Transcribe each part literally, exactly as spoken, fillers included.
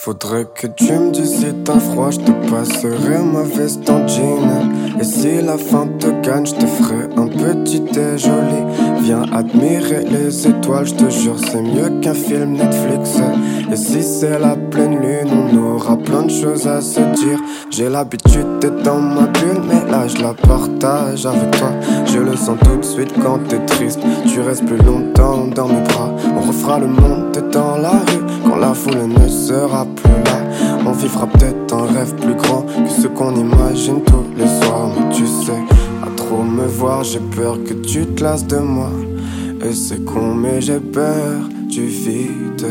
Faudrait que tu me dises si t'as froid, je te passerai ma veste en jean. Et si la faim te gagne, je te ferai un petit thé joli. Viens admirer les étoiles, je te jure c'est mieux qu'un film Netflix. Et si c'est la pleine lune, on aura plein de choses à se dire. J'ai l'habitude d'être dans ma bulle, mais là je la partage avec toi. Je le sens tout de suite quand t'es triste, tu restes plus longtemps dans mes bras. On refera le monde dans la rue quand la foule ne sera plus là. On vivra peut-être un rêve plus grand que ce qu'on imagine tous les soirs. Mais tu sais, à trop me voir, j'ai peur que tu te lasses de moi. Et c'est con mais j'ai peur du vide.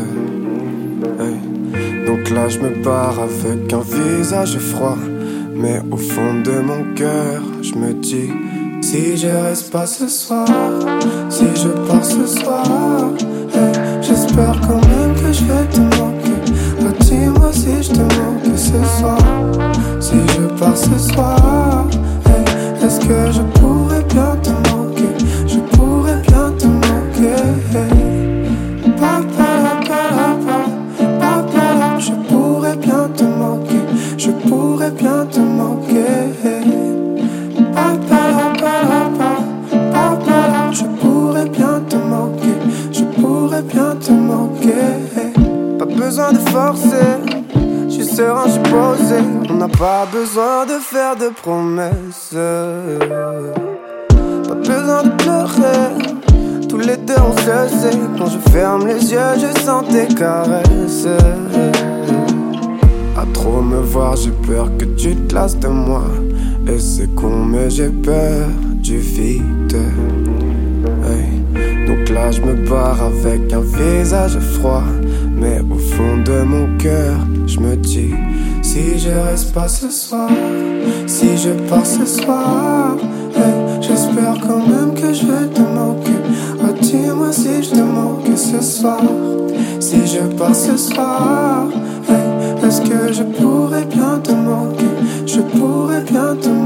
Hey. Donc là je me barre avec un visage froid, mais au fond de mon cœur je me dis, si je reste pas ce soir, si je pars ce soir, hey, j'espère quand même que je vais te manquer. Oh, dis-moi si je te manque ce soir, si je pars ce soir, hey, est-ce que je pourrais bien te manquer? Je pourrais bien te manquer, hey. Pa, pa, pa, pa, pa, pa, je pourrais bien te manquer, je pourrais bien te manquer, hey. Pa, pa, pa, pa, pa, pa, je pourrais bien te manquer, je pourrais bien te manquer, hey. Pas besoin de forcer, je suis serein, je suis posé. On n'a pas besoin de faire de promesses, pas besoin de pleurer. Tous les deux on se sait, quand je ferme les yeux je sens tes caresses. À trop me voir j'ai peur que tu te lasses de moi. Et c'est con mais j'ai peur du vide, hey. Donc là je me barre avec un visage froid, mais au fond de mon cœur je me dis, si je reste pas ce soir, si je pars ce soir, hey, j'espère quand même que je vais te manquer. Oh, dis-moi si je te manque ce soir, si je pars ce soir, hey, est-ce que je pourrais bien te manquer? Je pourrais bien te manquer.